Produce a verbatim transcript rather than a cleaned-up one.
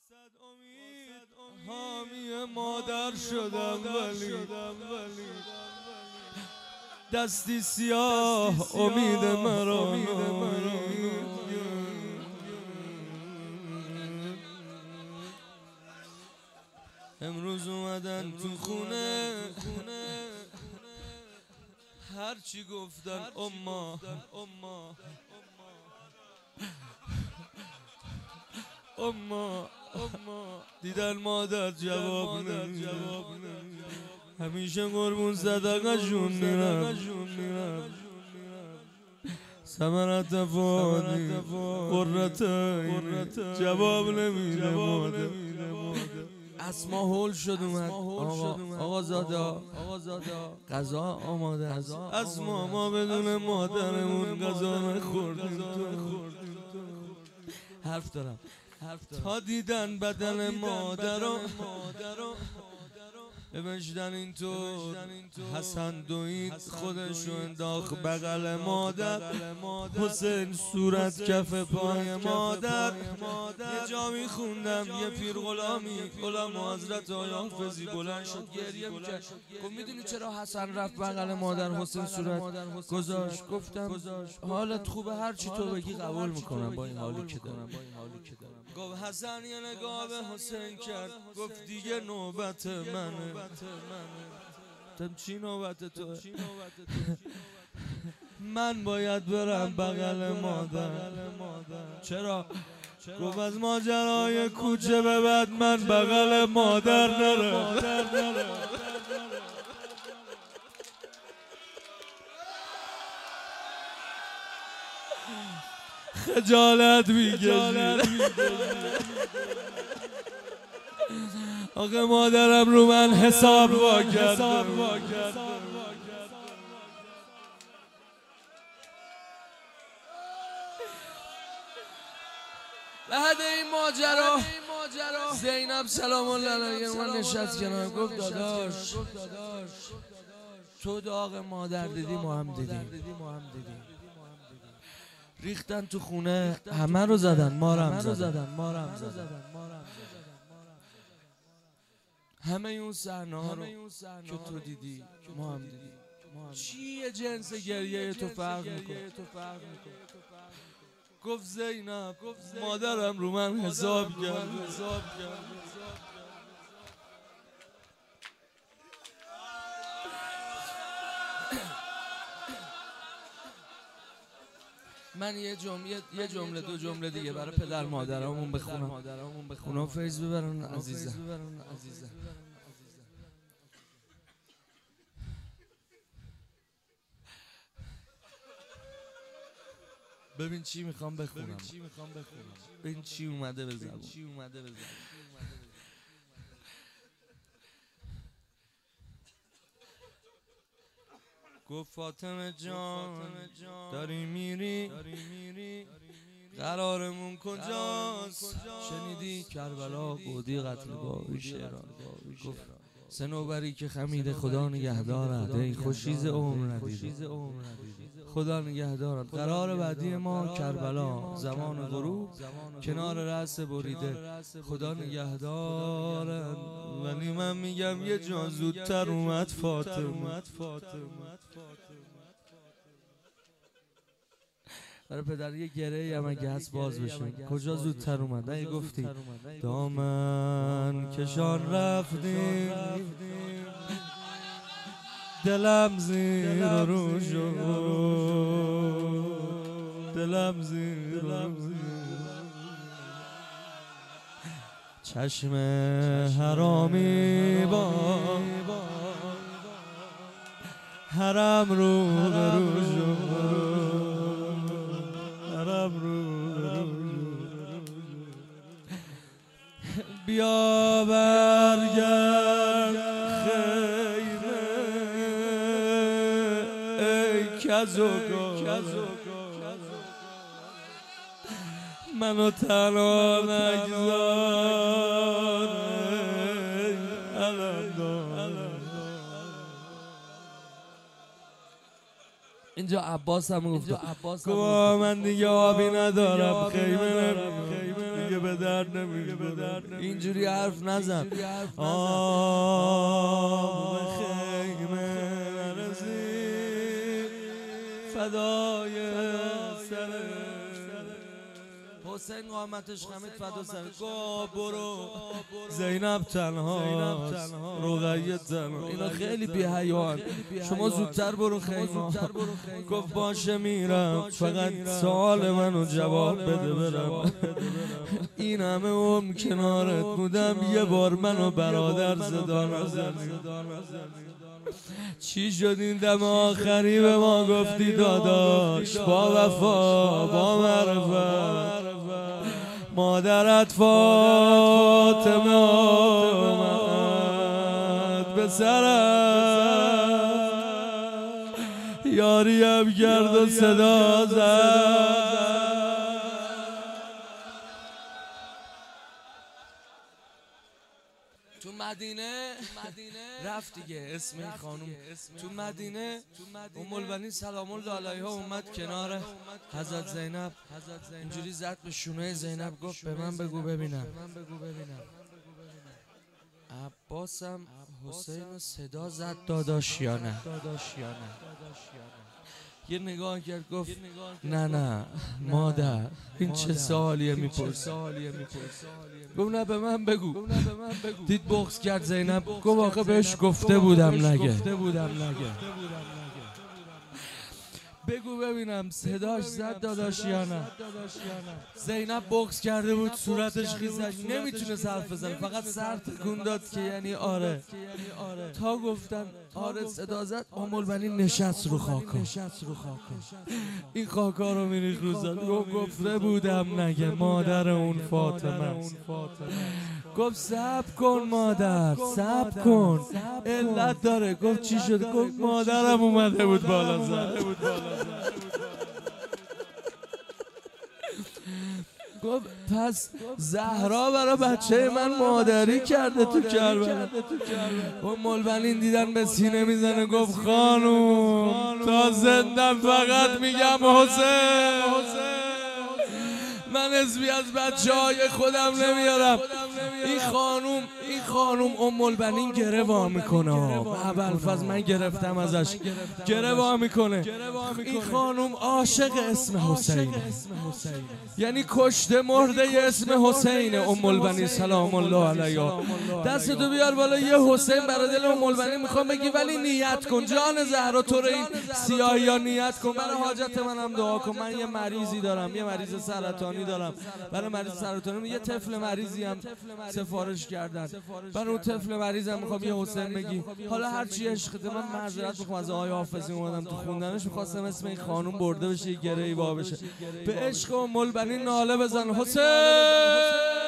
حامی مادر شدم ولی دستی سیاه امید مرا امروز اومدن تو خونه هرچی گفتن اما اما اما دیدن مادر جواب نمیده، همیشه قربون صدقشون میرم، ثمرت فؤادی قرة عینی جواب نمیده مادر. اسما هول شد اومد آقا زادا غذا آماده است. اسما ما بدون مادرمون غذا نخوردیم. حرف دارم تا دیدن بدن مادرم بمشدن اینطور حسن دوید خودشو انداخت بغل مادر، حسین صورت کف پای مادر. یه جا میخوندم یه پیر غلامی غلام حضرت آقای حافظی بلند شد گریه میکرد، گفت میدونی چرا حسن رفت بغل مادر حسین صورت گذاشت؟ گفتم حالت خوبه هرچی تو بگی قبول میکنم با این حالی که دارم. گفت حسن یه نگاه به حسین کرد، گفت دیگه نوبت منه. تم چی نوبت تو؟ من باید برم بغل مادر. چرا؟ گفت از ماجرای کوچه به بعد من بغل مادر نرم. خجالت میکشی آقا مادرم رو من حساب وا کرد. بعد این ماجرا زینب سلام الله علیها من نشست کنار، گفت داداش تو داغ مادر دیدی ما هم دیدیم. ریختن تو خونه همه رو زدن ما رو هم زدن. همه اون صحنه ها رو که تو دیدی ما هم دیدیم. چیه جنس گریه تو فرق میکنه؟ گفت زینب مادرم رو من حساب کرد. من یه جمله یه جمله دو جمله دیگه برای پدر مادرامون بخونم، اونا فیض ببرن عزیزم. ببین چی میخوام بخونم، ببین چی اومده به زبون. گفت فاطمه جان داری میری قرارمون کجاست؟ شنیدی کربلا گودی قتلگاه شیران. گفت صنوبری که خمیده خدا نگهدارد، ای خوشیز عمر ندیده خدا نگهدارد. قرار بعدی ما کربلا زمان غروب کنار رأس بریده خدا نگهدارد. ولی من میگم یه جا زودتر اومد فاطمه. برای پدر یه گره هم اگه هست باز بشه. کجا زودتر اومد؟ اگه گفتی دامن کشان رفتیم دلم زیر رو شد، دلم زیر رو چشم حرامی با حرم رو برو شد، حرم رو بیا برگرد خیره ای کزوکا منو تنها نگذار اینجا عباس هم گفت گفت من دیگه آبی ندارم خیمه دیگه به به درد نمیخوره. اینجوری حرف نزن. آه به خیمه نرسید فدای سر حسین قامتش خمید فدا سر گو برو زینب تنها رقیه تنها. اینا خیلی بی حیان. شما زودتر برو خیمه. گفت باشه میرم فقط سوال منو جواب بده برم. این همه عمر کنارت بودم یه بار منو برادر صدا نزنی. چی شد این دم آخری به ما گفتی داداش با وفا با معرفت مادرت فاطمه آمد به سرم یاریم کرد و صدا زد. تو مدینه رفت دیگه اسم این خانوم. تو مدینه ام البنین سلام الله علیها اومد کنار حضرت زینب، اینجوری زد به شونه زینب گفت به من بگو ببینم عباسم حسین رو صدا زد داداش یا نه. یه نگاه کرد گفت نه نه مادر این چه سوالیه میپرسی. گفت نه به من بگو. دید بغض کرد زینب گفت آخه بهش گفته بودم نگه. بگو ببینم صداش زد داداش یا نه. زینب بغض کرده بود صورتش خیزش نمیتونه حرف بزنه فقط سر تکون داد که یعنی آره. تا گفتن آره صدا زد ام البنین نشست رو خاکا. این خاکا رو میریخ رو زد گفت گفته بودم نگه مادر اون فاطمه. گفت صبر کن مادر صبر کن علت داره. گفت چی شد؟ گفت مادرم اومده بود بالا زد. گفت پس زهرا برای بچه من مادری کرده تو کربلا. ام البنین دیدن به سینه میزنه گفت خانوم تا زندم فقط میگم حسین. من اسمی از بچه های خودم نمیارم. این خانوم این خانوم ام البنین گره وا میکنه. ابوالفضل من گرفتم ازش گره وا میکنه. این خانوم عاشق اسم حسینه، یعنی کشته مرده اسم حسینه. ام البنین سلام الله علیها دستتو بیار بالا یه حسین برای دل ام البنین میخوام بگی ولی نیت کن جان زهرا تو رو این سیاهی ها نیت کن. برای حاجت منم دعا کن. من یه مریضی دارم یه مریض سرطانی دارم. برای مریض سرطانی یه طفل مریضی هم سفارش کردن. برای اون طفل مریضم میخوام یه حسین بگی. حالا هر چی عشقته من معذرت میخوام از آقای حافظی اومدم تو خوندنش میخواستم اسم این خانوم برده بشه یه گره‌ای وا بشه. به عشق ام البنین ناله بزن حسین.